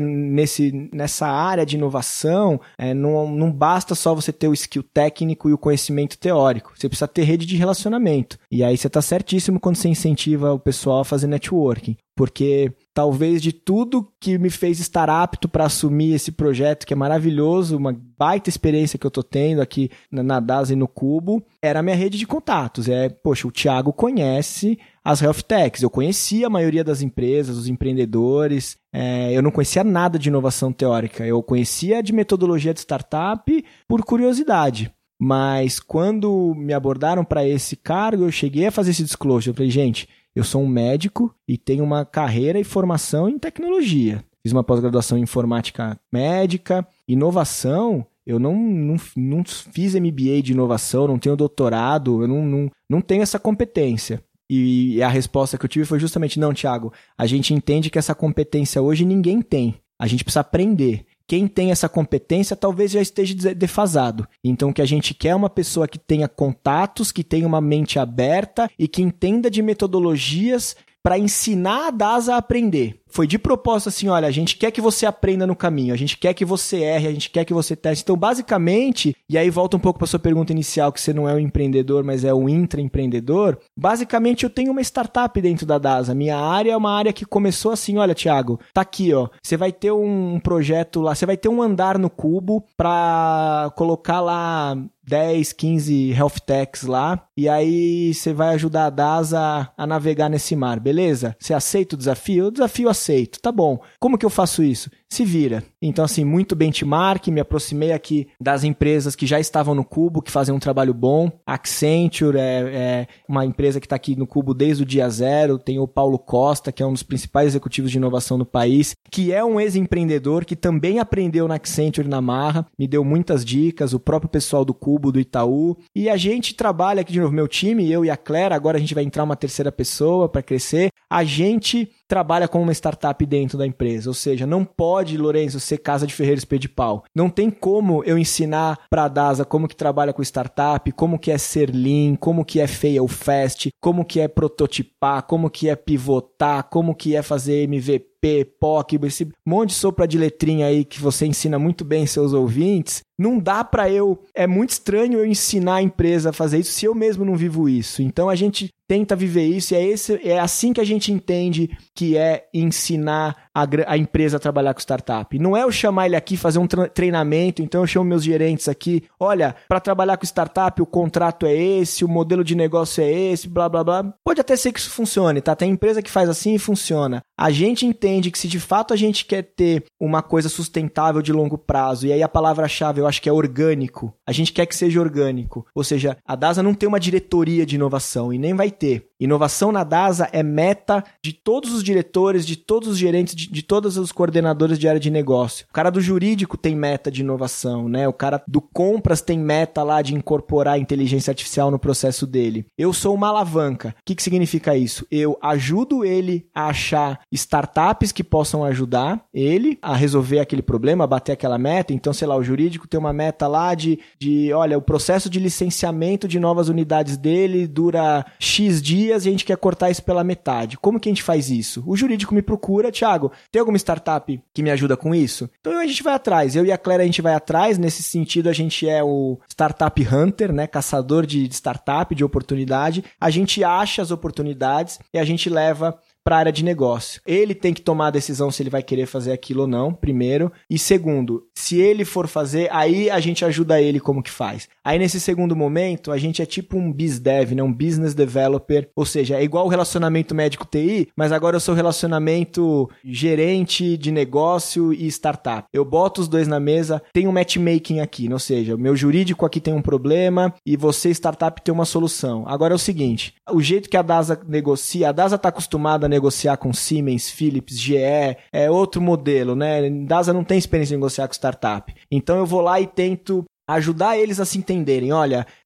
nessa área de inovação, não basta só você ter o skill técnico e o conhecimento teórico. Você precisa ter rede de relacionamento. E aí você está certíssimo quando você incentiva o pessoal a fazer networking. Porque talvez de tudo que me fez estar apto para assumir esse projeto, que é maravilhoso, uma baita experiência que eu estou tendo aqui na DASA e no Cubo, era a minha rede de contatos. Poxa, o Thiago conhece as health techs. Eu conhecia a maioria das empresas, os empreendedores. Eu não conhecia nada de inovação teórica. Eu conhecia de metodologia de startup por curiosidade. Mas quando me abordaram para esse cargo, eu cheguei a fazer esse disclosure. Eu falei, gente, eu sou um médico e tenho uma carreira e formação em tecnologia. Fiz uma pós-graduação em informática médica. Inovação, eu não fiz MBA de inovação, não tenho doutorado, eu não tenho essa competência. E a resposta que eu tive foi justamente, não, Thiago, a gente entende que essa competência hoje ninguém tem. A gente precisa aprender. Quem tem essa competência talvez já esteja defasado. Então o que a gente quer é uma pessoa que tenha contatos, que tenha uma mente aberta e que entenda de metodologias para ensinar a DASA a aprender. Foi de propósito assim, olha, a gente quer que você aprenda no caminho, a gente quer que você erre, a gente quer que você teste. Então, basicamente, e aí volta um pouco para a sua pergunta inicial, que você não é um empreendedor, mas é um intraempreendedor. Basicamente, eu tenho uma startup dentro da DASA. Minha área é uma área que começou assim, olha, Thiago, tá aqui, ó. Você vai ter um projeto lá, você vai ter um andar no Cubo para colocar lá 10, 15 health techs lá, e aí você vai ajudar a DASA a navegar nesse mar, beleza? Você aceita o desafio? O desafio aceito, tá bom. Como que eu faço isso? Se vira. Então, assim, muito benchmark, me aproximei aqui das empresas que já estavam no Cubo, que fazem um trabalho bom. Accenture é uma empresa que está aqui no Cubo desde o dia zero. Tem o Paulo Costa, que é um dos principais executivos de inovação no país, que é um ex-empreendedor, que também aprendeu na Accenture na marra, me deu muitas dicas, o próprio pessoal do Cubo, do Itaú. E a gente trabalha aqui de novo, meu time, eu e a Clara, agora a gente vai entrar uma terceira pessoa para crescer. A gente trabalha como uma startup dentro da empresa, ou seja, não pode, Lourenço, ser casa de ferreiro espelho de pau. Não tem como eu ensinar para a DASA como que trabalha com startup, como que é ser lean, como que é fail fast, como que é prototipar, como que é pivotar, como que é fazer MVP, POC, esse monte de sopa de letrinha aí que você ensina muito bem seus ouvintes. Não dá para é muito estranho eu ensinar a empresa a fazer isso se eu mesmo não vivo isso. Então a gente tenta viver isso e é assim que a gente entende que é ensinar a empresa a trabalhar com startup. Não é eu chamar ele aqui, fazer um treinamento, então eu chamo meus gerentes aqui, olha, para trabalhar com startup o contrato é esse, o modelo de negócio é esse, blá blá blá. Pode até ser que isso funcione, tá? Tem empresa que faz assim e funciona. A gente entende que se de fato a gente quer ter uma coisa sustentável de longo prazo, e aí a palavra-chave eu acho que é orgânico, a gente quer que seja orgânico. Ou seja, a DASA não tem uma diretoria de inovação e nem vai ter. Inovação na DASA é meta de todos os diretores, de todos os gerentes, de todos os coordenadores de área de negócio. O cara do jurídico tem meta de inovação, né? O cara do compras tem meta lá de incorporar inteligência artificial no processo dele. Eu sou uma alavanca. O que significa isso? Eu ajudo ele a achar startups que possam ajudar ele a resolver aquele problema, a bater aquela meta. Então, sei lá, o jurídico tem uma meta lá olha, o processo de licenciamento de novas unidades dele dura X dias e a gente quer cortar isso pela metade. Como que a gente faz isso? O jurídico me procura, Thiago, tem alguma startup que me ajuda com isso? Então a gente vai atrás. Eu e a Clara a gente vai atrás. Nesse sentido, a gente é o Startup Hunter, né? Caçador de startup, de oportunidade. A gente acha as oportunidades e a gente leva para a área de negócio. Ele tem que tomar a decisão se ele vai querer fazer aquilo ou não, primeiro. E segundo, se ele for fazer, aí a gente ajuda ele como que faz. Aí nesse segundo momento, a gente é tipo um BizDev, né? Um Business Developer. Ou seja, é igual o relacionamento médico-TI, mas agora eu sou relacionamento gerente de negócio e startup. Eu boto os dois na mesa, tem um matchmaking aqui, ou seja, o meu jurídico aqui tem um problema e você, startup, tem uma solução. Agora é o seguinte, o jeito que a DASA negocia, a DASA está acostumada a negociar com Siemens, Philips, GE, é outro modelo, né? DASA não tem experiência em negociar com startup. Então eu vou lá e tento ajudar eles a se entenderem. Olha,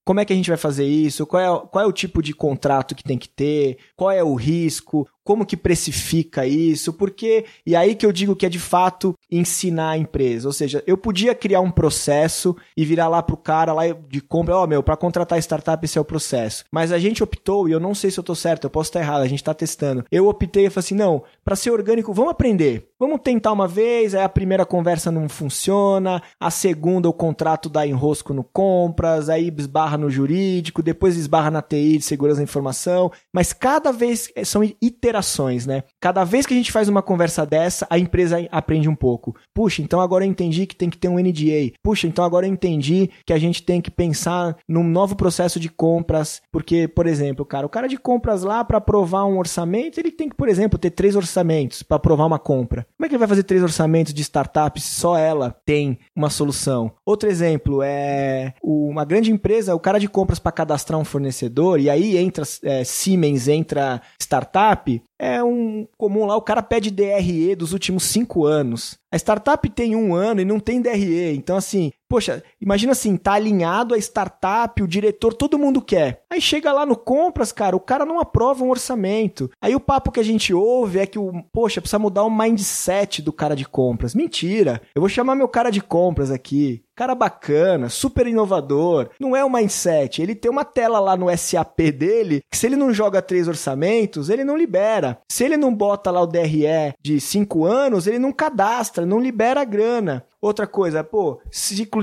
como é que a gente vai fazer isso, qual é o tipo de contrato que tem que ter, qual é o risco, como que precifica isso, porque... E aí que eu digo que é de fato ensinar a empresa. Ou seja, eu podia criar um processo e virar lá pro cara lá de compra, para contratar startup esse é o processo. Mas a gente optou, e eu não sei se eu tô certo, eu posso estar errado, a gente tá testando. Eu optei e falei assim, não, para ser orgânico, vamos aprender. Vamos tentar uma vez, aí a primeira conversa não funciona, a segunda o contrato dá enrosco no compras, aí esbarra no jurídico, depois esbarra na TI de segurança da informação, mas cada vez são iterações, né? Cada vez que a gente faz uma conversa dessa, a empresa aprende um pouco. Puxa, então agora eu entendi que tem que ter um NDA. Puxa, então agora eu entendi que a gente tem que pensar num novo processo de compras, porque, por exemplo, o cara de compras lá para aprovar um orçamento, ele tem que, por exemplo, ter 3 orçamentos para aprovar uma compra. Como é que ele vai fazer 3 orçamentos de startup se só ela tem uma solução? Outro exemplo é uma grande empresa, o cara de compras para cadastrar um fornecedor, e aí entra Siemens, entra startup, é um comum lá, o cara pede DRE dos últimos 5 anos. A startup tem 1 ano e não tem DRE. Então, assim, poxa, imagina assim, tá alinhado a startup, o diretor, todo mundo quer. Aí chega lá no compras, o cara não aprova um orçamento. Aí o papo que a gente ouve é que, precisa mudar o mindset do cara de compras. Mentira, eu vou chamar meu cara de compras aqui. Cara bacana, super inovador. Não é o mindset. Ele tem uma tela lá no SAP dele que se ele não joga 3 orçamentos, ele não libera. Se ele não bota lá o DRE de 5 anos, ele não cadastra, não libera a grana. Outra coisa, ciclo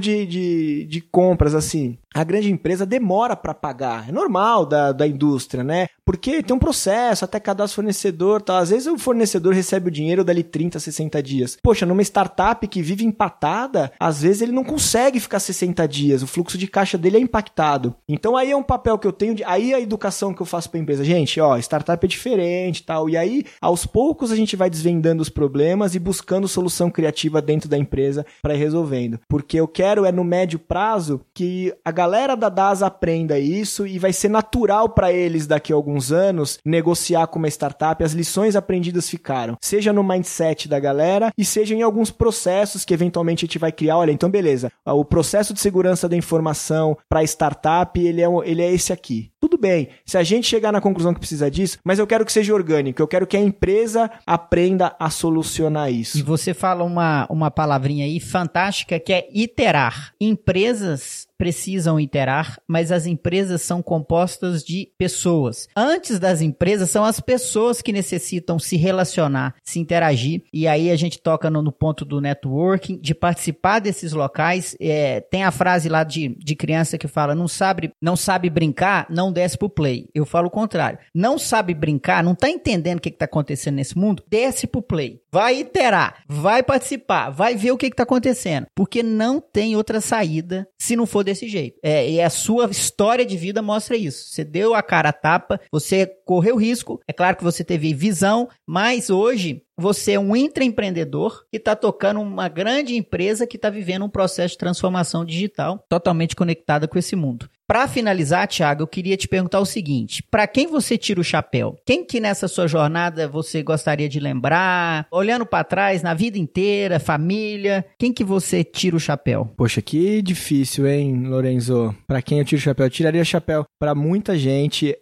de compras, assim, a grande empresa demora para pagar. É normal da indústria, né? Porque tem um processo, até cadastro fornecedor, tal. Às vezes o fornecedor recebe o dinheiro dali 30, 60 dias. Poxa, numa startup que vive empatada, às vezes ele não consegue ficar 60 dias. O fluxo de caixa dele é impactado. Então aí é um papel que eu tenho, aí a educação que eu faço para a empresa. Gente, startup é diferente, tal. E aí, aos poucos, a gente vai desvendando os problemas e buscando solução criativa dentro da empresa para ir resolvendo. Porque eu quero no médio prazo que a galera da DASA aprenda isso e vai ser natural para eles daqui a alguns anos negociar com uma startup. As lições aprendidas ficaram, seja no mindset da galera e seja em alguns processos que eventualmente a gente vai criar. Olha, então beleza, o processo de segurança da informação para startup, ele é esse aqui. Tudo bem, se a gente chegar na conclusão que precisa disso, mas eu quero que seja orgânico, eu quero que a empresa aprenda a solucionar isso. E você fala uma palavrinha aí fantástica que é iterar. Empresas precisam iterar, mas as empresas são compostas de pessoas. Antes das empresas, são as pessoas que necessitam se relacionar, se interagir, e aí a gente toca no ponto do networking, de participar desses locais. Tem a frase lá de criança que fala, não sabe brincar, não desce pro play. Eu falo o contrário. Não sabe brincar, não tá entendendo o que tá acontecendo nesse mundo, desce pro play. Vai iterar, vai participar, vai ver o que tá acontecendo, porque não tem outra saída se não for desse jeito. E a sua história de vida mostra isso. Você deu a cara a tapa, você correu risco, é claro que você teve visão, mas hoje você é um intraempreendedor que está tocando uma grande empresa que está vivendo um processo de transformação digital totalmente conectada com esse mundo. Para finalizar, Thiago, eu queria te perguntar o seguinte, para quem você tira o chapéu? Quem que nessa sua jornada você gostaria de lembrar? Olhando para trás, na vida inteira, família, quem que você tira o chapéu? Poxa, que difícil, hein, Lorenzo? Para quem eu tiro o chapéu? Eu tiraria o chapéu para muita gente,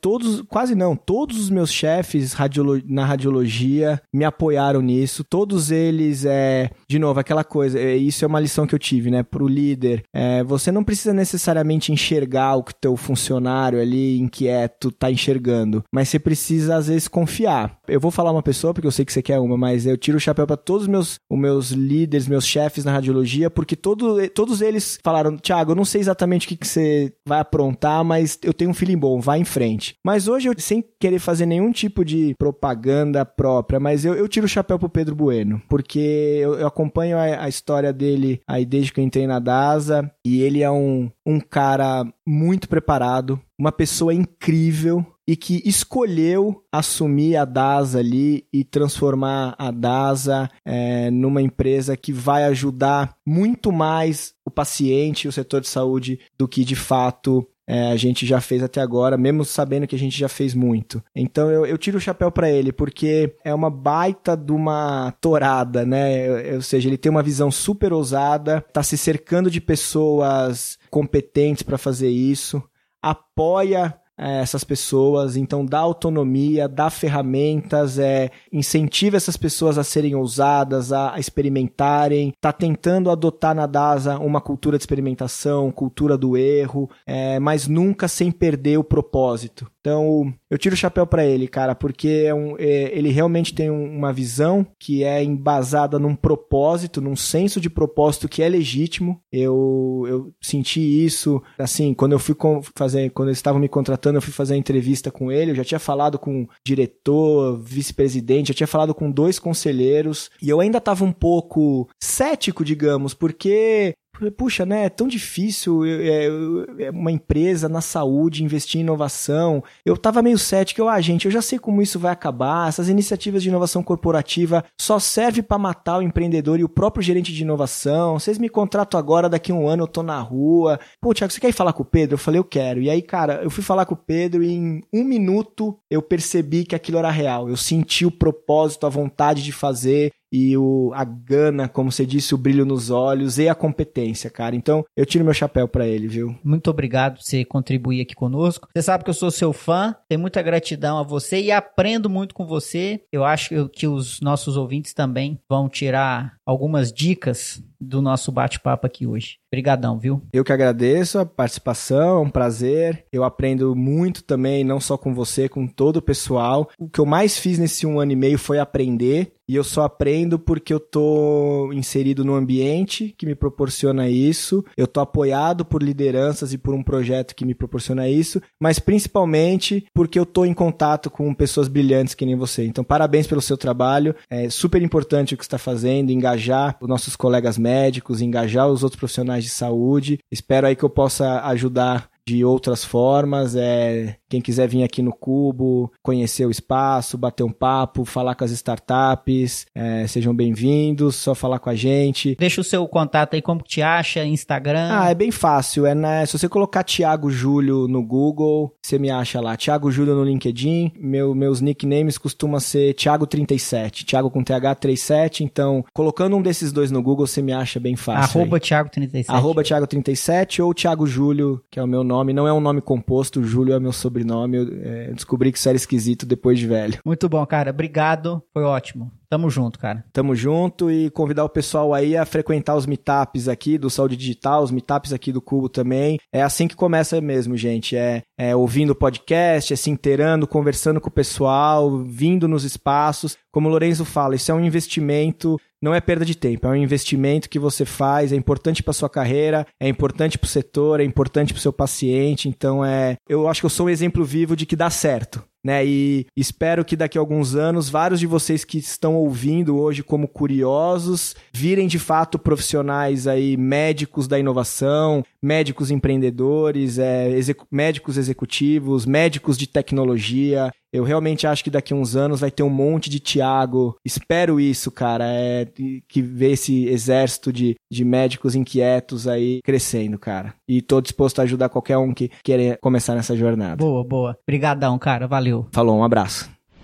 todos os meus chefes na radiologia me apoiaram nisso, todos eles, de novo, aquela coisa, isso é uma lição que eu tive, né, pro líder, você não precisa necessariamente enxergar o que teu funcionário ali inquieto tá enxergando, mas você precisa às vezes confiar. Eu vou falar uma pessoa porque eu sei que você quer uma, mas eu tiro o chapéu para todos os meus líderes, meus chefes na radiologia, porque todos eles falaram, Thiago, eu não sei exatamente o que você vai aprontar, mas eu tenho um feeling bom, vai em frente. Mas hoje, eu, sem querer fazer nenhum tipo de propaganda própria, mas eu tiro o chapéu pro Pedro Bueno, porque eu acompanho a história dele aí desde que eu entrei na DASA, e ele é um cara muito preparado, uma pessoa incrível e que escolheu assumir a DASA ali e transformar a DASA numa empresa que vai ajudar muito mais o paciente e o setor de saúde do que de fato a gente já fez até agora, mesmo sabendo que a gente já fez muito. Então eu tiro o chapéu para ele, porque é uma baita de uma torada, né? Ou seja, ele tem uma visão super ousada, tá se cercando de pessoas competentes para fazer isso, apoia essas pessoas, então dá autonomia, dá ferramentas, incentiva essas pessoas a serem ousadas, a experimentarem, tá tentando adotar na DASA uma cultura de experimentação, cultura do erro, mas nunca sem perder o propósito. Então, eu tiro o chapéu para ele, cara, porque ele realmente tem uma visão que é embasada num propósito, num senso de propósito que é legítimo. Eu senti isso, assim, quando eu fui quando eles estavam me contratando, eu fui fazer a entrevista com ele, eu já tinha falado com o diretor, vice-presidente, já tinha falado com 2 conselheiros, e eu ainda estava um pouco cético, digamos, porque... Puxa, né, é tão difícil uma empresa na saúde investir em inovação. Eu tava meio cético, gente, eu já sei como isso vai acabar, essas iniciativas de inovação corporativa só servem para matar o empreendedor e o próprio gerente de inovação. Vocês me contratam agora, daqui a 1 ano eu tô na rua. Pô, Thiago, você quer ir falar com o Pedro? Eu falei, eu quero. E aí, cara, eu fui falar com o Pedro e em 1 minuto eu percebi que aquilo era real. Eu senti o propósito, a vontade de fazer e a gana, como você disse, o brilho nos olhos e a competência, cara. Então, eu tiro meu chapéu pra ele, viu? Muito obrigado por você contribuir aqui conosco. Você sabe que eu sou seu fã, tenho muita gratidão a você e aprendo muito com você. Eu acho que os nossos ouvintes também vão tirar algumas dicas do nosso bate-papo aqui hoje. Obrigadão, viu? Eu que agradeço a participação, é um prazer. Eu aprendo muito também, não só com você, com todo o pessoal. O que eu mais fiz nesse 1 ano e meio foi aprender. E eu só aprendo porque eu tô inserido num ambiente que me proporciona isso. Eu tô apoiado por lideranças e por um projeto que me proporciona isso. Mas principalmente porque eu tô em contato com pessoas brilhantes que nem você. Então, parabéns pelo seu trabalho. É super importante o que você está fazendo, engajar os nossos colegas médicos, engajar os outros profissionais de saúde. Espero aí que eu possa ajudar de outras formas. Quem quiser vir aqui no Cubo, conhecer o espaço, bater um papo, falar com as startups, sejam bem-vindos, só falar com a gente. Deixa o seu contato aí, como que te acha, Instagram? É bem fácil, se você colocar Thiago Júlio no Google, você me acha lá, Thiago Júlio no LinkedIn, meus nicknames costuma ser Thiago37, Thiago com TH 37, então colocando um desses 2 no Google, você me acha bem fácil. @Thiago37. @Thiago37 ou Thiago Júlio, que é o meu nome, não é um nome composto, Júlio é meu sobrenome, eu descobri que isso era esquisito depois de velho. Muito bom, cara, obrigado, foi ótimo. Tamo junto, cara. Tamo junto e convidar o pessoal aí a frequentar os meetups aqui do Saúde Digital, os meetups aqui do Cubo também. É assim que começa mesmo, gente. Ouvindo o podcast, se inteirando, conversando com o pessoal, vindo nos espaços. Como o Lorenzo fala, isso é um investimento, não é perda de tempo, é um investimento que você faz, é importante para sua carreira, é importante para o setor, é importante para o seu paciente. Então, eu acho que eu sou um exemplo vivo de que dá certo. E espero que daqui a alguns anos vários de vocês que estão ouvindo hoje como curiosos virem de fato profissionais aí, médicos da inovação, médicos empreendedores, médicos executivos, médicos de tecnologia. Eu realmente acho que daqui a uns anos vai ter um monte de Thiago. Espero isso, cara, que vê esse exército de médicos inquietos aí crescendo, cara. E tô disposto a ajudar qualquer um que queira começar nessa jornada. Boa. Obrigadão, cara. Valeu. Falou, um abraço.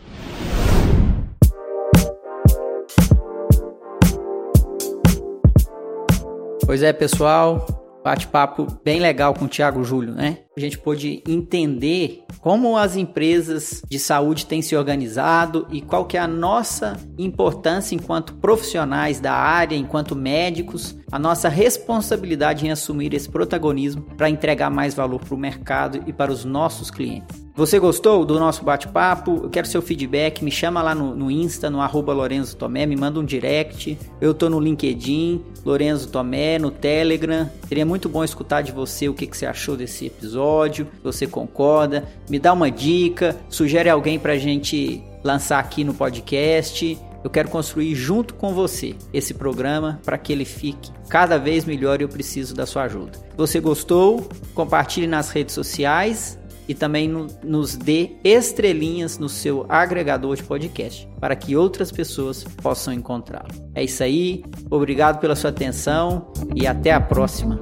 Pois é, pessoal, bate-papo bem legal com o Thiago Júlio, né? A gente pôde entender como as empresas de saúde têm se organizado e qual que é a nossa importância enquanto profissionais da área, enquanto médicos, a nossa responsabilidade em assumir esse protagonismo para entregar mais valor para o mercado e para os nossos clientes. Você gostou do nosso bate-papo? Eu quero seu feedback, me chama lá no Insta, no @Lorenzo Tomé, me manda um direct. Eu tô no LinkedIn, Lorenzo Tomé, no Telegram. Seria muito bom escutar de você o que você achou desse episódio, se você concorda. Me dá uma dica, sugere alguém pra gente lançar aqui no podcast. Eu quero construir junto com você esse programa para que ele fique cada vez melhor e eu preciso da sua ajuda. Se você gostou, compartilhe nas redes sociais e também nos dê estrelinhas no seu agregador de podcast para que outras pessoas possam encontrá-lo. É isso aí, obrigado pela sua atenção e até a próxima.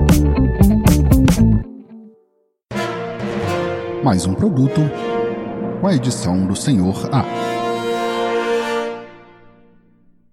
Mais um produto com a edição do Sr. A.